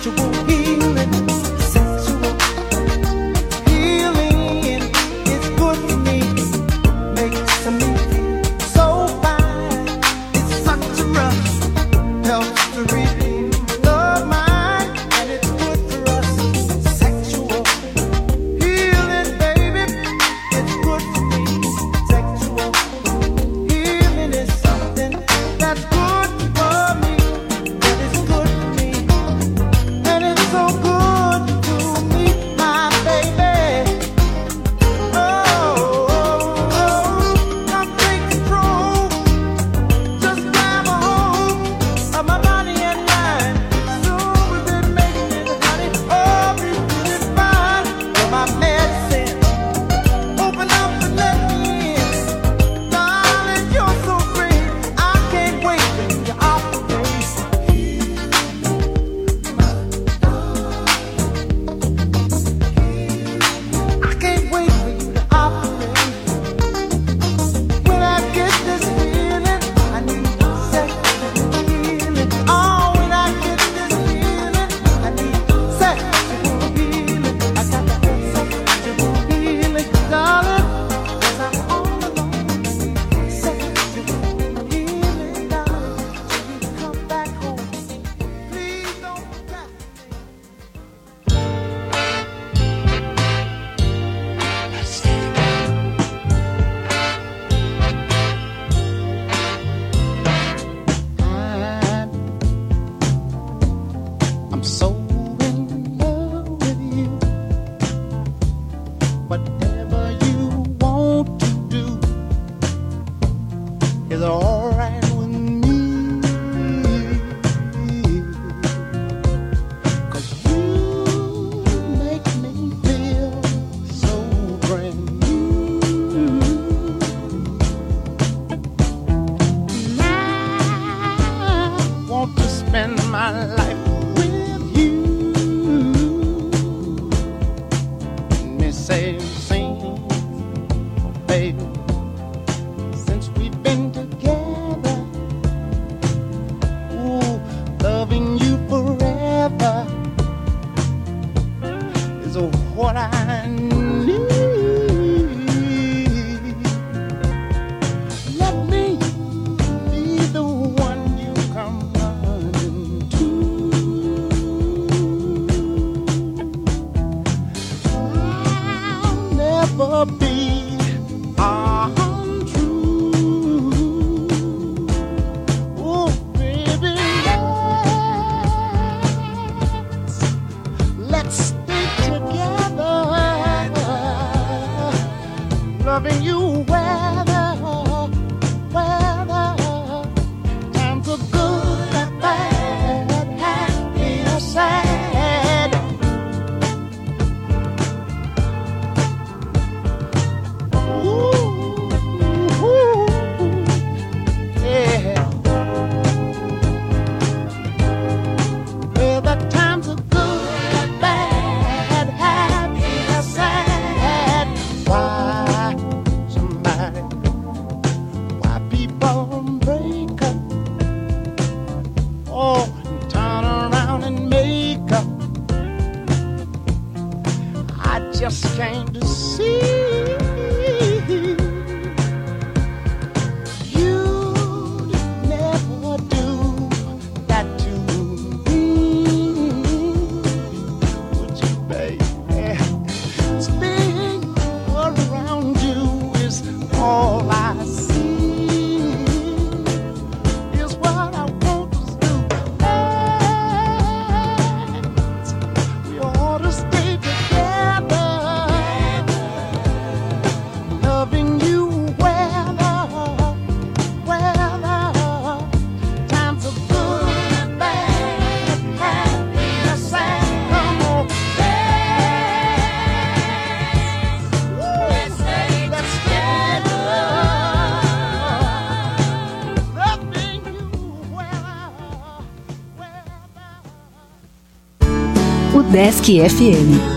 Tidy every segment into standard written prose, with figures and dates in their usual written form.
Desk FM.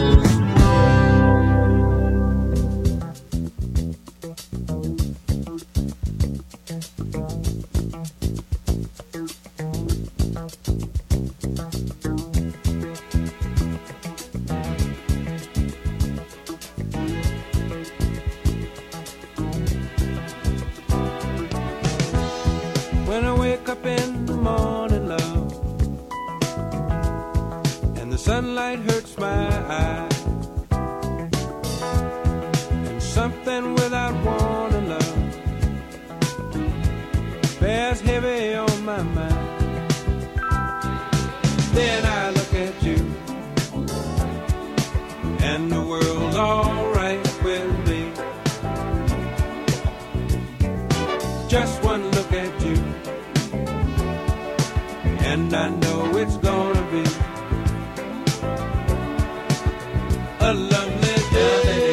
sunlight hurts my eyes, and something without wanting love bears heavy on my mind. Then I look at you, and the world's alright with me. Just one look at you, and I know it's gonna be a lovely day.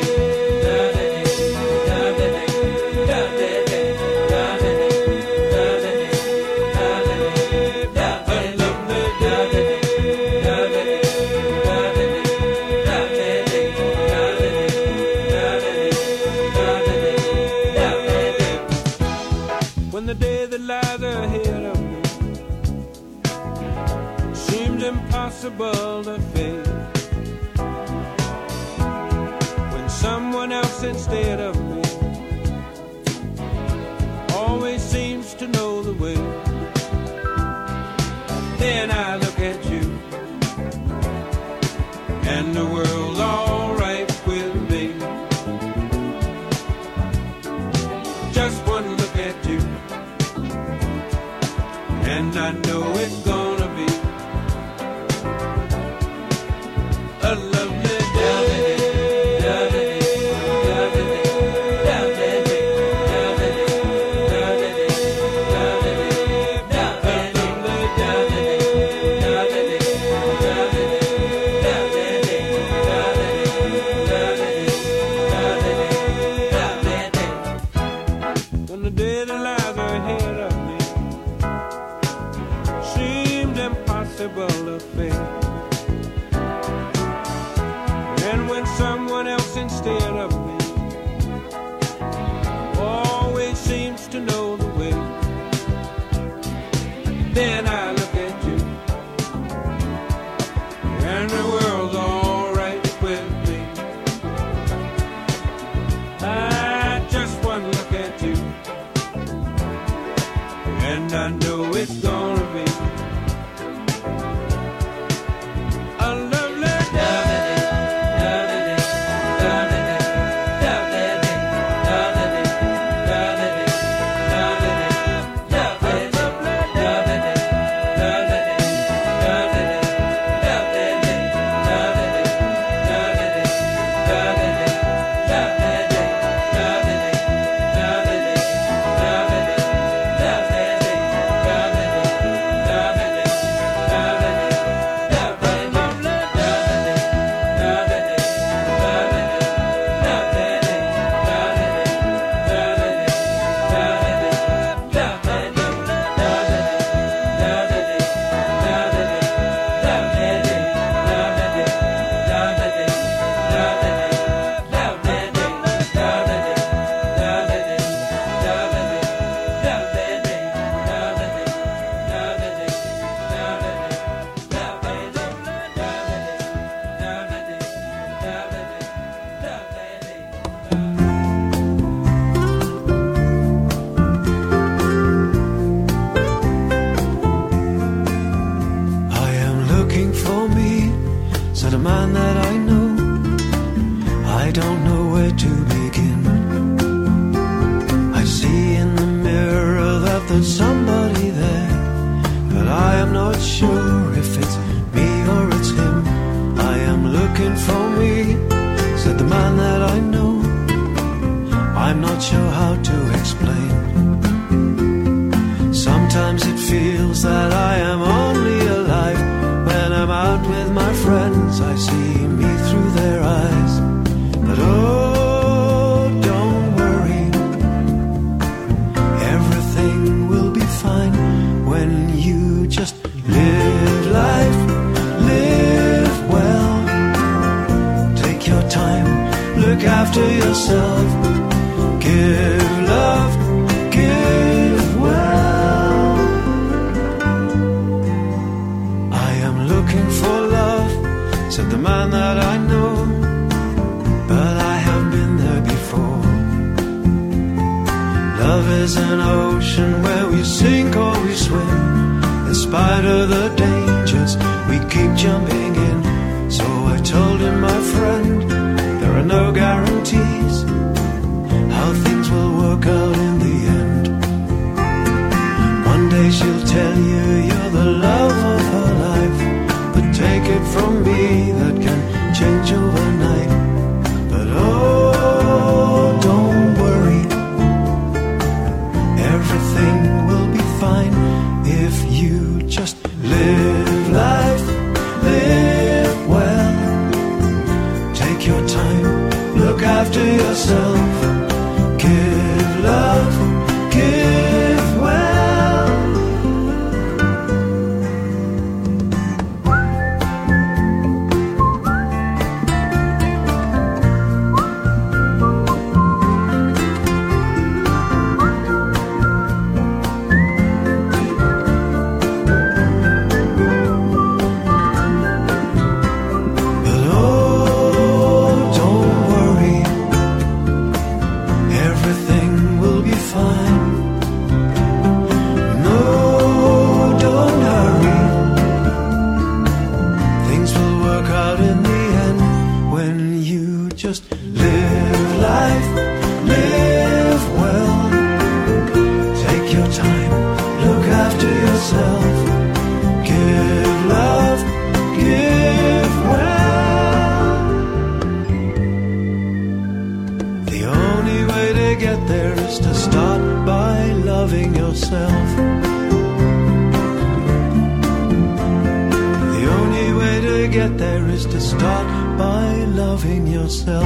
When the day that lies ahead of me seems impossible to face, when someone else instead of me always seems to know the way, then I look at you, and the world's alright with me. Just one look at you, and I know it's gonna be a lovely day. When the day that lies ahead of me seemed impossible to face, and when someone else instead of me always seems to know the way, then I look at you, and the world's alright with me. I just one look at you, and I know it's gonna be a lovely day. Said a man that I know, I don't know where to begin. I see in the mirror that there's somebody there, but I am not sure if it's me or it's him. I am looking for me, said the man that I know. I'm not sure how to explain. Sometimes it feels that I am only alive when I'm out with my friends. I see me through their eyes, but oh, don't worry, everything will be fine when you just live life, live well. Take your time, look after yourself, give love, give well. I am looking for love, said the man that I know, but I have been there before. Love is an ocean where we sink or we swim. In spite of the dangers, we keep jumping in. secret from me that can change overnight. But oh, don't worry, everything will be fine if you just live life, live well. Take your time, look after yourself, give love, give well. But oh, don't worry, everything will be fine. No, don't hurry, things will work out in the end when you just live life, live well. Take your time, look after yourself, give love, give well. The only way to get there is to start by loving yourself. The only way to get there is to start by loving yourself.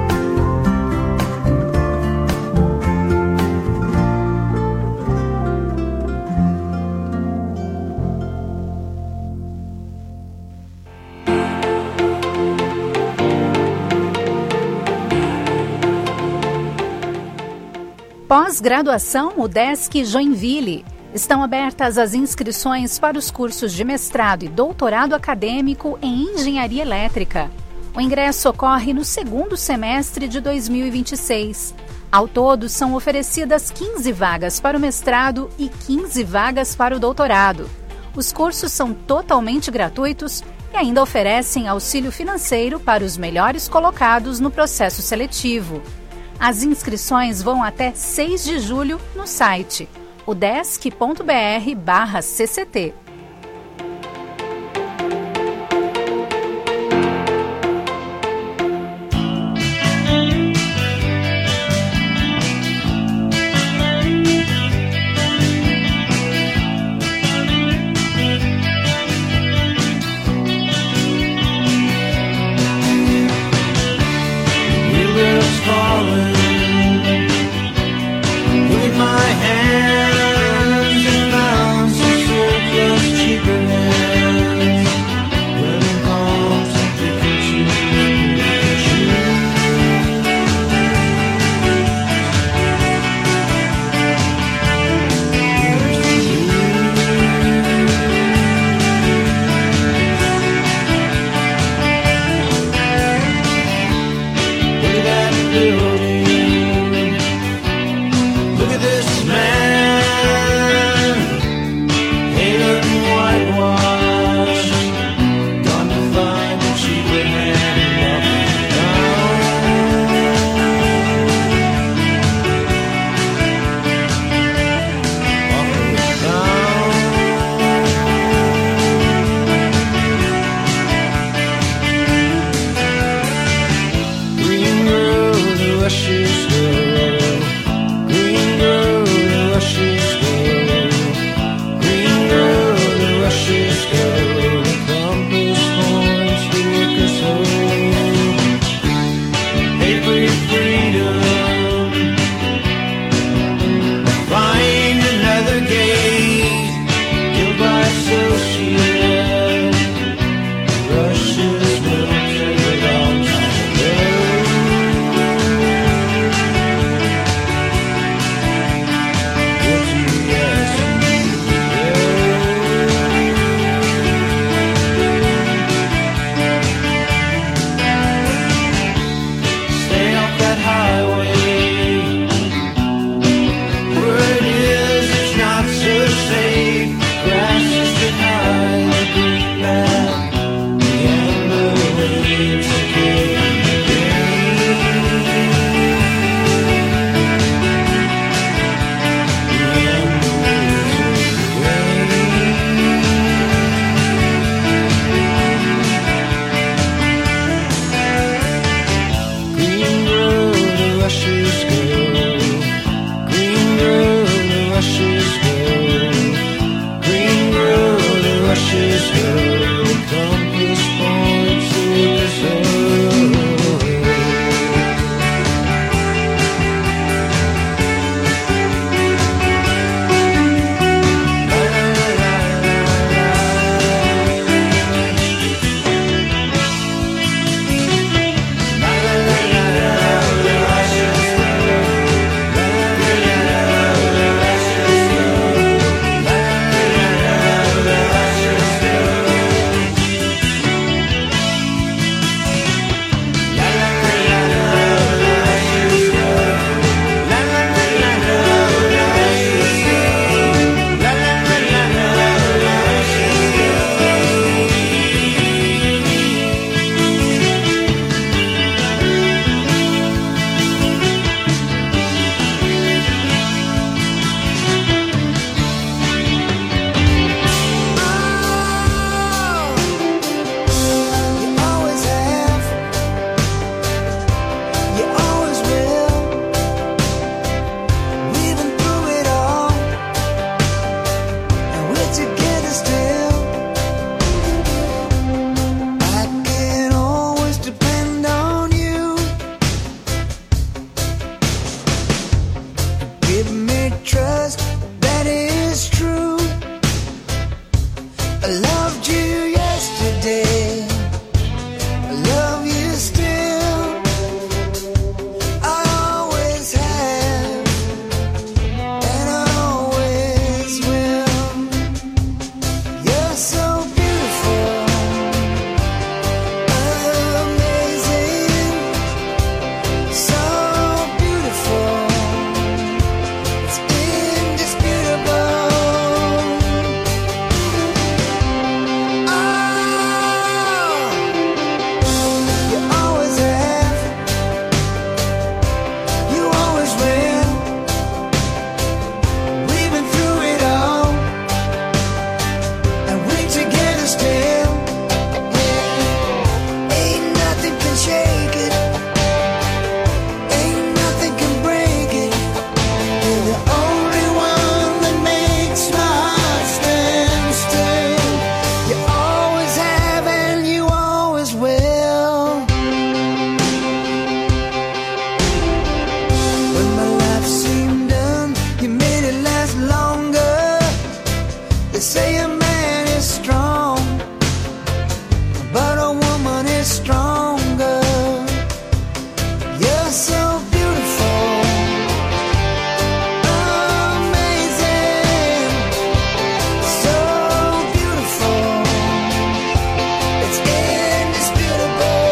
Pós-graduação UDESC Joinville. Estão abertas as inscrições para os cursos de mestrado e doutorado acadêmico em Engenharia Elétrica. O ingresso ocorre no segundo semestre de 2026. Ao todo, são oferecidas 15 vagas para o mestrado e 15 vagas para o doutorado. Os cursos são totalmente gratuitos e ainda oferecem auxílio financeiro para os melhores colocados no processo seletivo. As inscrições vão até 6 de julho no site udesc.br/cct. stronger. You're so beautiful, amazing, so beautiful. It's indisputable.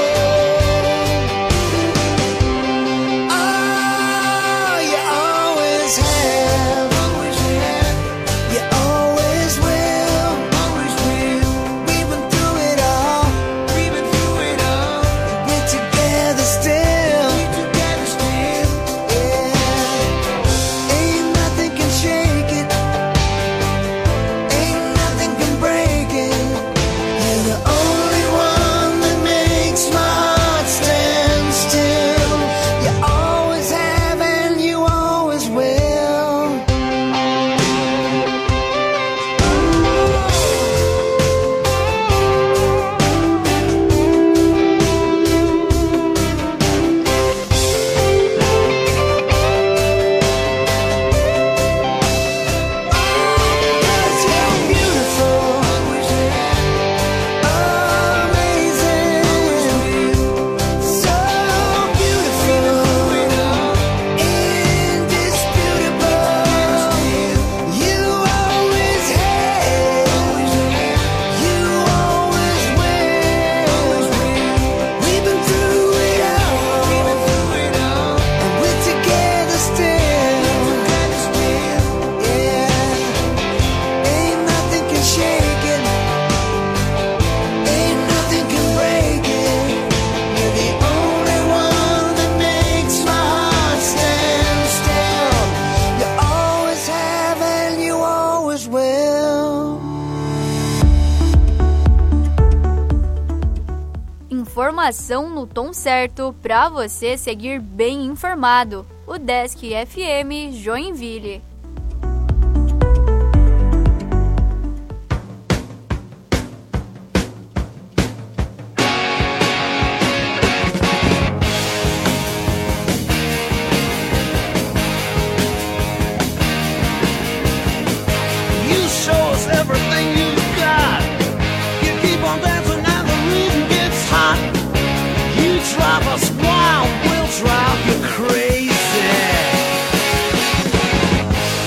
Oh, you always have, you always will. We've been through it all. We're together still. Yeah. Ain't nothing can shake it. Ain't nothing can break it. You're the only one that makes my heart stand still. You always have and you always will. Cause you're beautiful, amazing, so beautiful, indisputable. You always have, you always will. We've been through it all, and we're together still. Yeah. Ain't nothing can shake it. Ain't nothing can break it. You're the only one that makes my heart stand still. You always have and you always will. Informação no tom certo para você seguir bem informado. O Desk FM Joinville. You show us everything you've got. You keep on dancing and the rhythm gets hot. You drive us wild, we'll drive you crazy.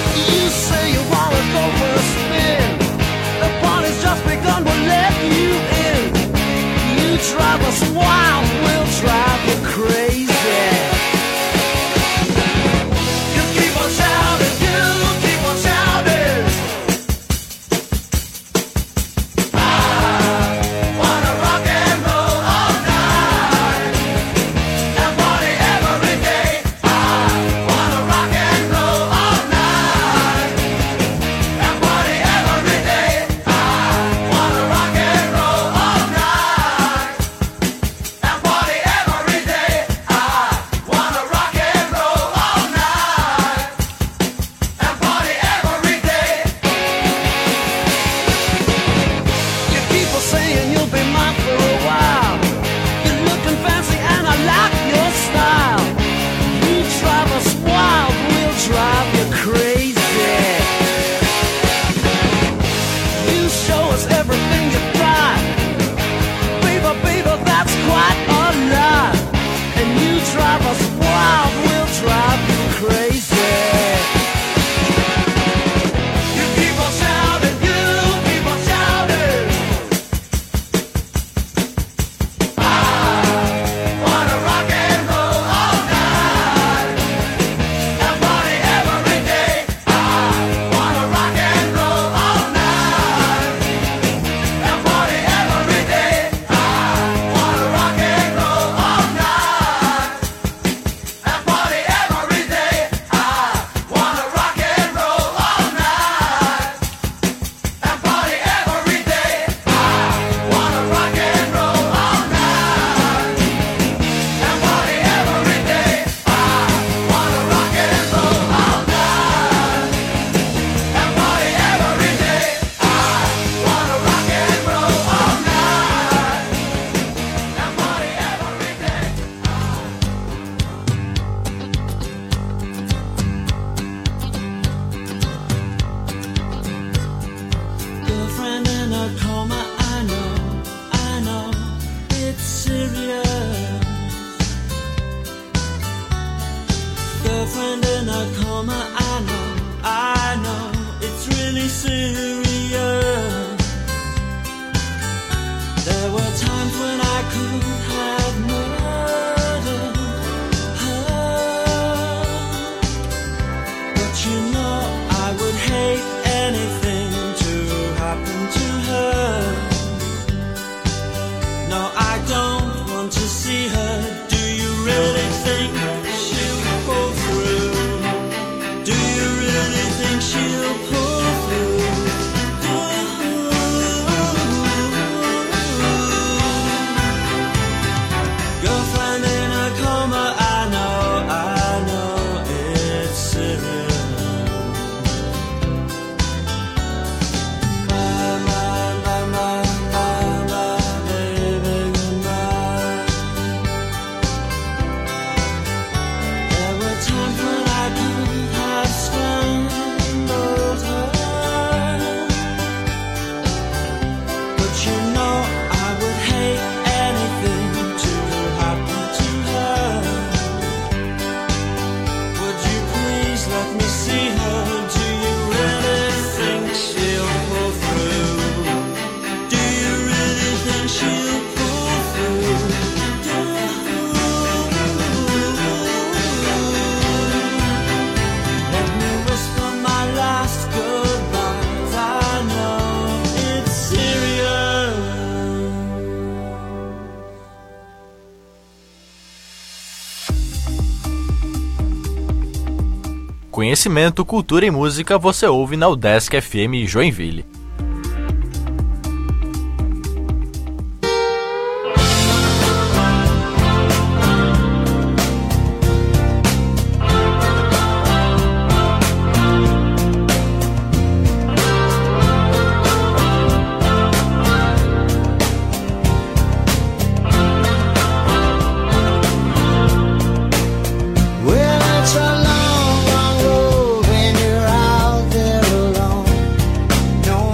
I know, it's really serious. There were times when I could have murdered her, but you know I would hate anything to happen to her. No, I don't want to see her. Do you really think she'll pull through? Do you really think she'll pull through? Girlfriend in a coma, I know it's serious. My baby, goodbye. There were times when I could have strangled her, but you know I would hate anything to happen to her. Would you please let me see her? Do you really think she'll pull through? Do you really think she'll pull through? Let me whisper my last goodbyes. I know it's serious. Conhecimento, cultura e música você ouve na UDESC FM Joinville. Well, it's a long, long road when you're out there alone. No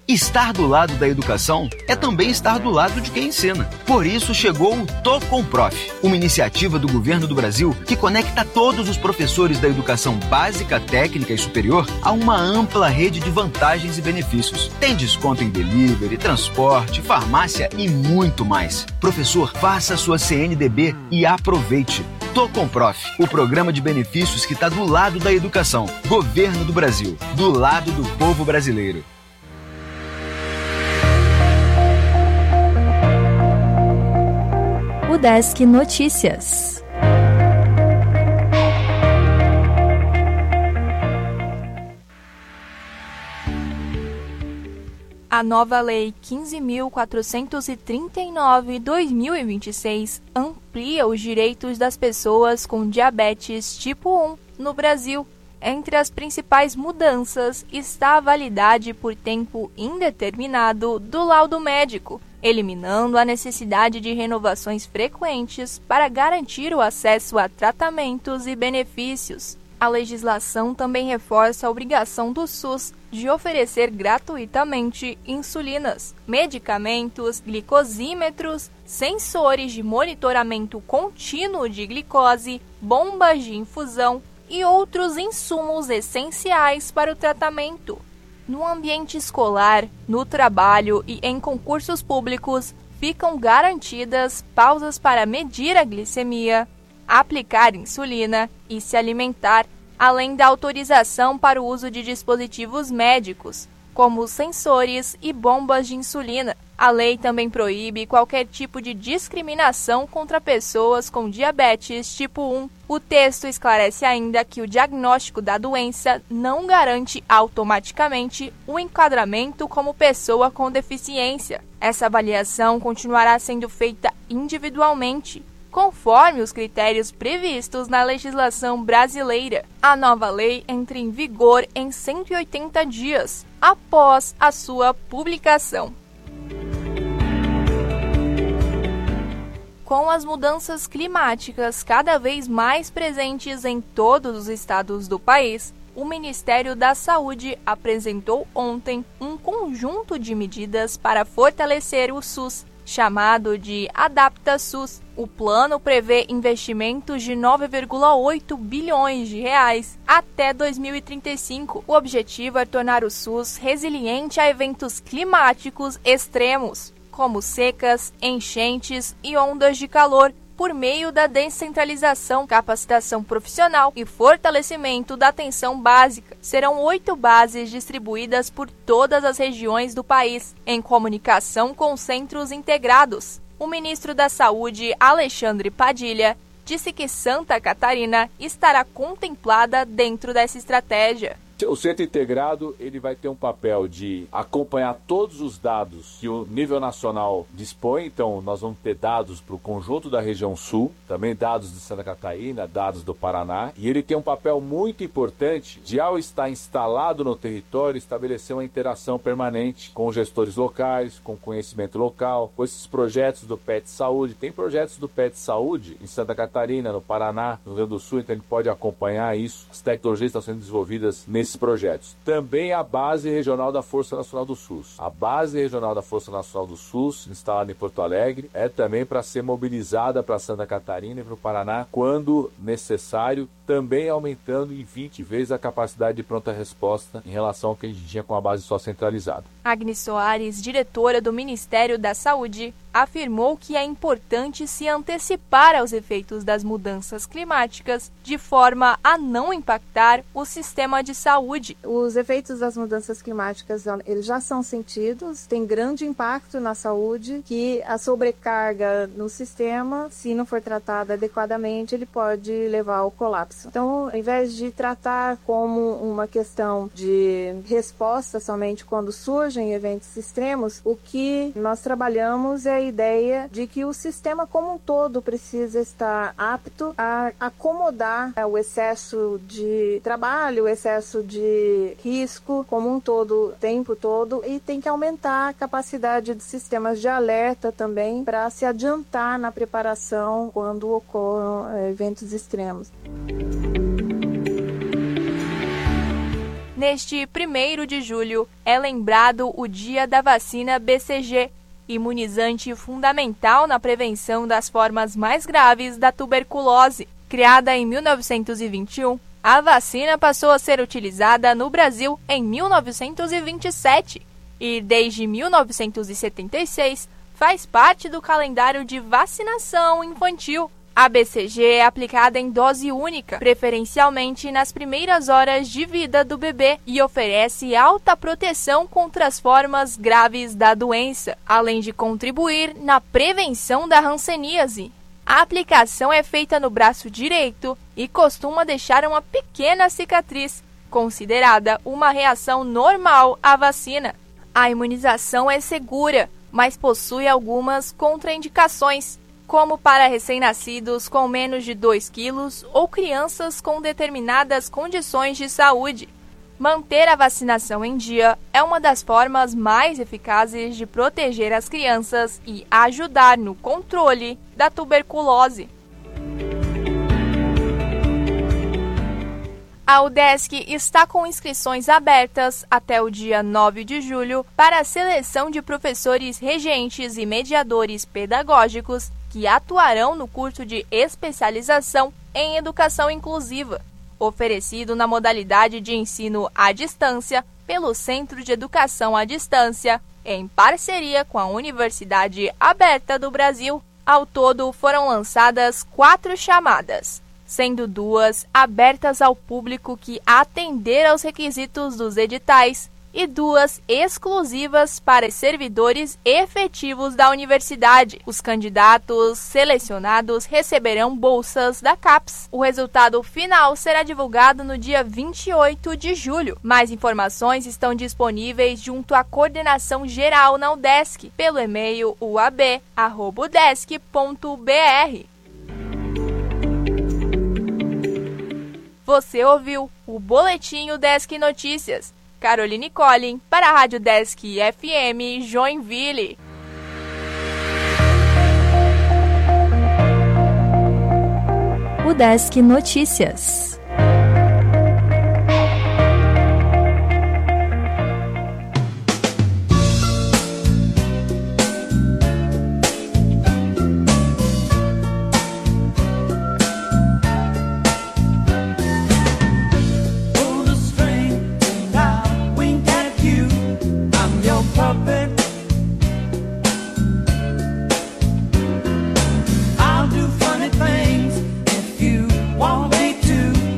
Estar do lado da educação é também estar do lado de quem ensina. Por isso chegou o Tô com Prof, uma iniciativa do governo do Brasil que conecta todos os professores da educação básica, técnica e superior a uma ampla rede de vantagens e benefícios. Tem desconto em delivery, transporte, farmácia e muito mais. Professor, faça sua CNDB e aproveite. Tô com Prof, o programa de benefícios que está do lado da educação. Governo do Brasil, do lado do povo brasileiro. Desk Notícias. A nova Lei 15.439/2026 amplia os direitos das pessoas com diabetes tipo 1 no Brasil. Entre as principais mudanças está a validade por tempo indeterminado do laudo médico, eliminando a necessidade de renovações frequentes para garantir o acesso a tratamentos e benefícios. A legislação também reforça a obrigação do SUS de oferecer gratuitamente insulinas, medicamentos, glicosímetros, sensores de monitoramento contínuo de glicose, bombas de infusão e outros insumos essenciais para o tratamento. No ambiente escolar, no trabalho e em concursos públicos, ficam garantidas pausas para medir a glicemia, aplicar insulina e se alimentar, além da autorização para o uso de dispositivos médicos, como sensores e bombas de insulina. A lei também proíbe qualquer tipo de discriminação contra pessoas com diabetes tipo 1. O texto esclarece ainda que o diagnóstico da doença não garante automaticamente o enquadramento como pessoa com deficiência. Essa avaliação continuará sendo feita individualmente, conforme os critérios previstos na legislação brasileira. A nova lei entra em vigor em 180 dias após a sua publicação. Com as mudanças climáticas cada vez mais presentes em todos os estados do país, o Ministério da Saúde apresentou ontem um conjunto de medidas para fortalecer o SUS, chamado de Adapta SUS. O plano prevê investimentos de 9,8 bilhões de reais até 2035. O objetivo é tornar o SUS resiliente a eventos climáticos extremos, como secas, enchentes e ondas de calor, por meio da descentralização, capacitação profissional e fortalecimento da atenção básica. Serão 8 bases distribuídas por todas as regiões do país, em comunicação com centros integrados. O ministro da Saúde, Alexandre Padilha, disse que Santa Catarina estará contemplada dentro dessa estratégia. O centro integrado ele vai ter um papel de acompanhar todos os dados que o nível nacional dispõe. Então, nós vamos ter dados para o conjunto da região sul, também dados de Santa Catarina, dados do Paraná. E ele tem um papel muito importante de, ao estar instalado no território, estabelecer uma interação permanente com os gestores locais, com conhecimento local, com esses projetos do PET Saúde. Tem projetos do PET Saúde em Santa Catarina, no Paraná, no Rio Grande do Sul, então ele pode acompanhar isso. As tecnologias estão sendo desenvolvidas nesses projetos. Também a Base Regional da Força Nacional do SUS. A Base Regional da Força Nacional do SUS, instalada em Porto Alegre, é também para ser mobilizada para Santa Catarina e para o Paraná, quando necessário, também aumentando em 20 vezes a capacidade de pronta resposta em relação ao que a gente tinha com a base só centralizada. Agnes Soares, diretora do Ministério da Saúde, afirmou que é importante se antecipar aos efeitos das mudanças climáticas de forma a não impactar o sistema de saúde. Os efeitos das mudanças climáticas eles já são sentidos, tem grande impacto na saúde, que a sobrecarga no sistema, se não for tratada adequadamente, ele pode levar ao colapso. Então, ao invés de tratar como uma questão de resposta somente quando surgem eventos extremos, o que nós trabalhamos é a ideia de que o sistema como um todo precisa estar apto a acomodar o excesso de trabalho, o excesso de risco como um todo, o tempo todo, e tem que aumentar a capacidade de sistemas de alerta também para se adiantar na preparação quando ocorram eventos extremos. Neste 1º de julho é lembrado o Dia da Vacina BCG, imunizante fundamental na prevenção das formas mais graves da tuberculose. Criada em 1921, a vacina passou a ser utilizada no Brasil em 1927 e, desde 1976, faz parte do calendário de vacinação infantil. A BCG é aplicada em dose única, preferencialmente nas primeiras horas de vida do bebê, e oferece alta proteção contra as formas graves da doença, além de contribuir na prevenção da hanseníase. A aplicação é feita no braço direito e costuma deixar uma pequena cicatriz, considerada uma reação normal à vacina. A imunização é segura, mas possui algumas contraindicações, como para recém-nascidos com menos de 2 quilos ou crianças com determinadas condições de saúde. Manter a vacinação em dia é uma das formas mais eficazes de proteger as crianças e ajudar no controle da tuberculose. A UDESC está com inscrições abertas até o dia 9 de julho para a seleção de professores regentes e mediadores pedagógicos que atuarão no curso de especialização em educação inclusiva, oferecido na modalidade de ensino à distância pelo Centro de Educação à Distância, em parceria com a Universidade Aberta do Brasil. Ao todo, foram lançadas 4 chamadas, sendo 2 abertas ao público que atender aos requisitos dos editais e 2 exclusivas para servidores efetivos da universidade. Os candidatos selecionados receberão bolsas da CAPES. O resultado final será divulgado no dia 28 de julho. Mais informações estão disponíveis junto à coordenação geral na UDESC, pelo e-mail uab@udesc.br. Você ouviu o Boletim UDESC Notícias. Caroline Collin, para a Rádio UDESC FM Joinville. UDESC Notícias. I'll do funny things if you want me to.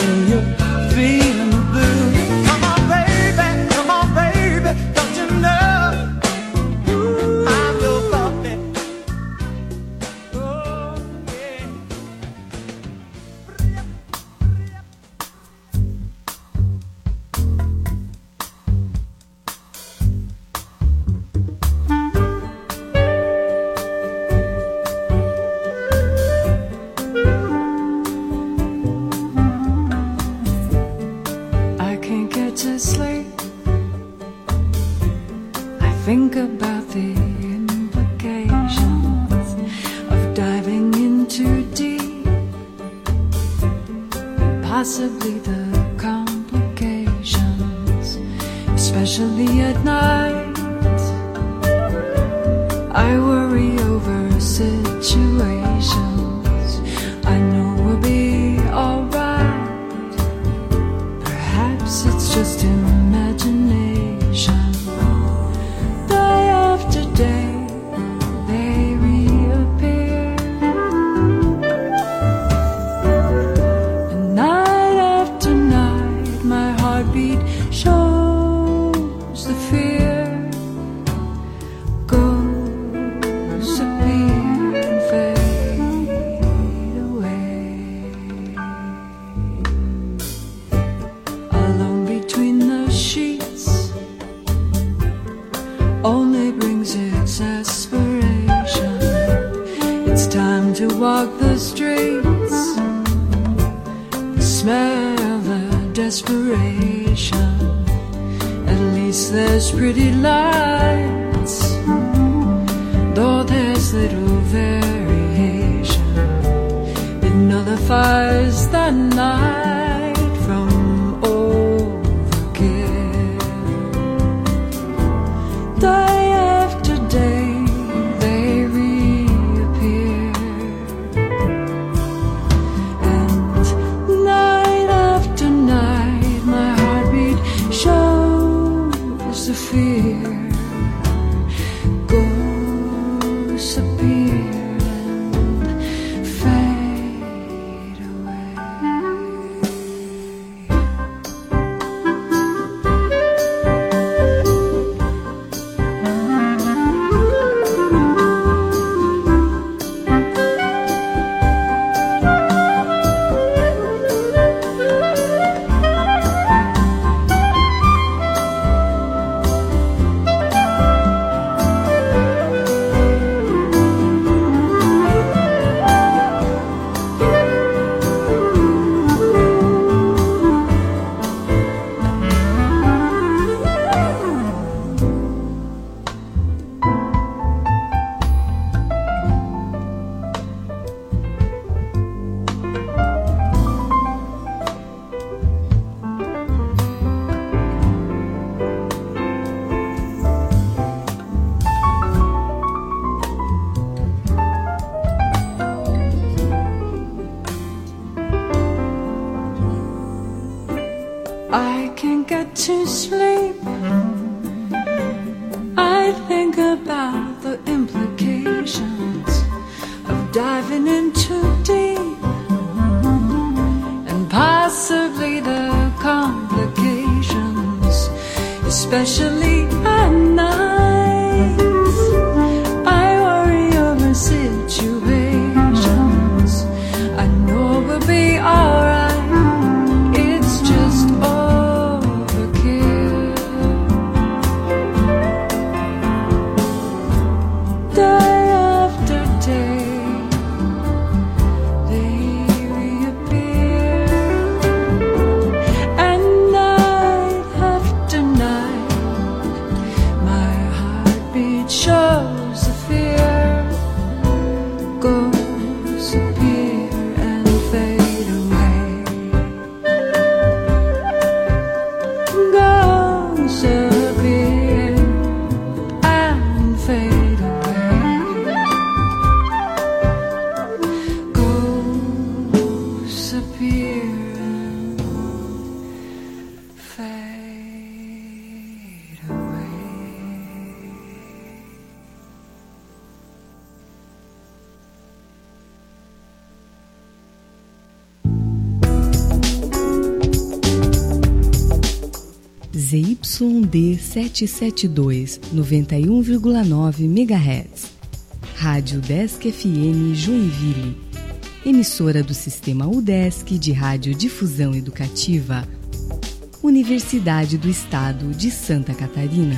say you're feeling the blues. Come on, baby, don't you know I'm your puppy? Oh, yeah. I can't get to sleep. I think about the implications of diving in too deep, possibly the complications, especially at night. I worry over situations I know will be alright. Perhaps it's just imagination. Day after day, they reappear. And night after night, my heartbeat shows the fear. Goes appear and fade away. Alone between the sheets only brings exasperation. It's time to walk the streets, smell the desperation. At least there's pretty lights, though there's little variation. It nullifies the night from overkill. Day after day, they reappear. And night after night, my heartbeat shows the fear. Goes appear and fade away. I can't get to sleep. I think about the implications of diving in too deep, and possibly the complications, especially at night. I worry over situations I know will be alright. It's just overkill. Day after day, they reappear. And night after night, ZYD 772, 91,9 MHz. Rádio UDESC FM Joinville. Emissora do Sistema UDESC de Radiodifusão Educativa. Universidade do Estado de Santa Catarina.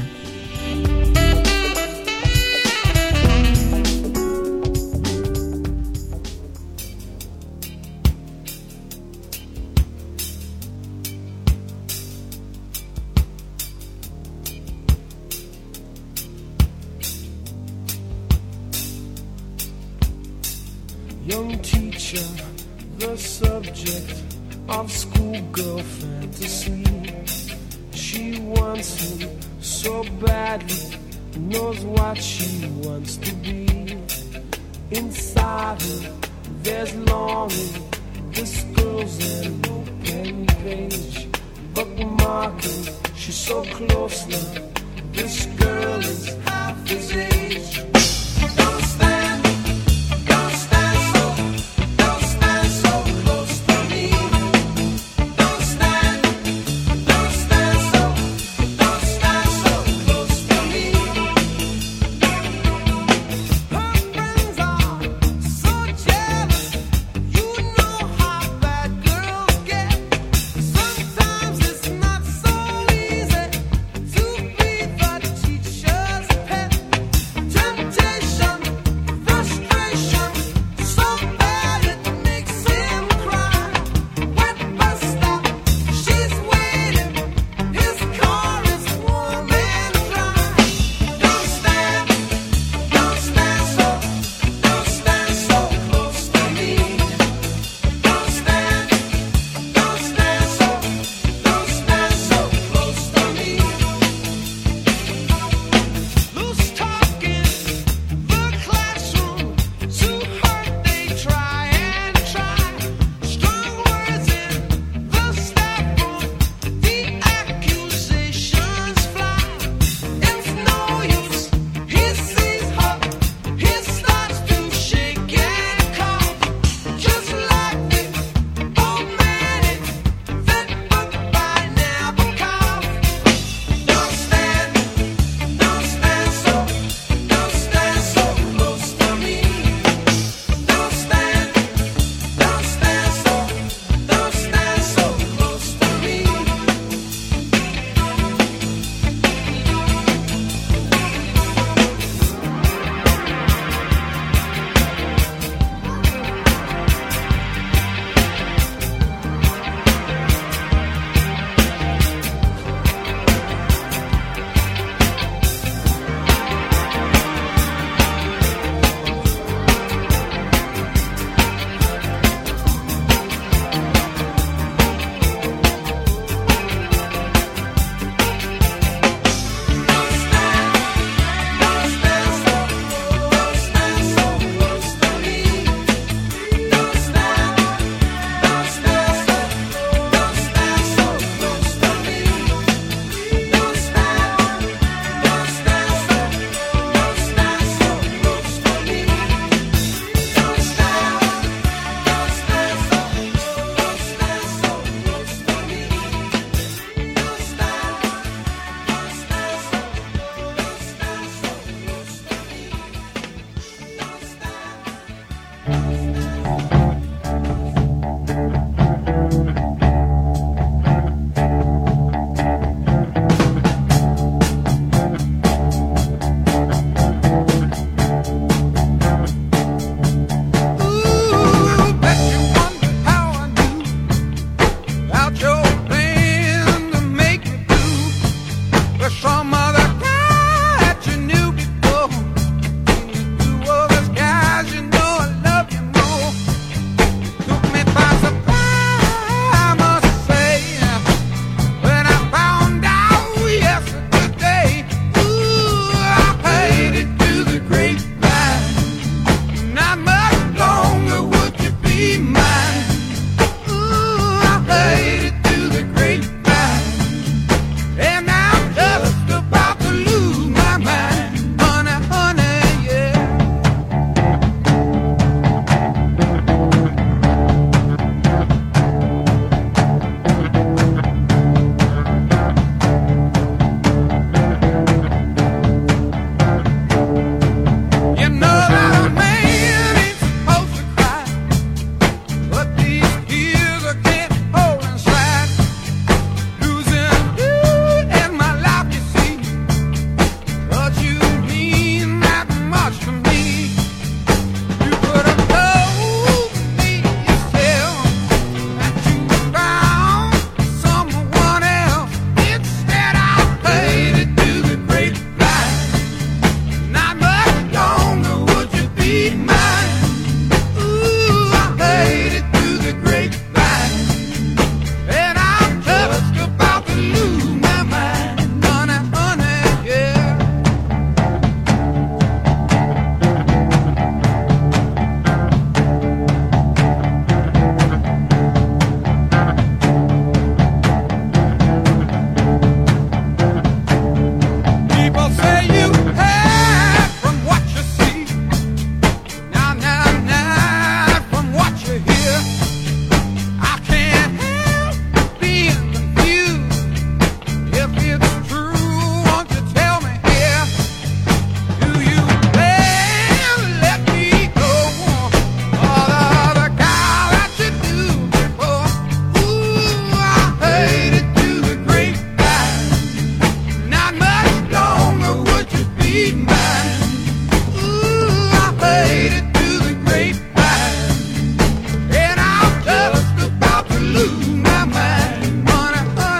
Young teacher, the subject of schoolgirl fantasy. She wants him so badly, knows what she wants to be. Inside her, there's longing. This girl's an open page, bookmarking. She's so close now. This girl is half his age. Don't stand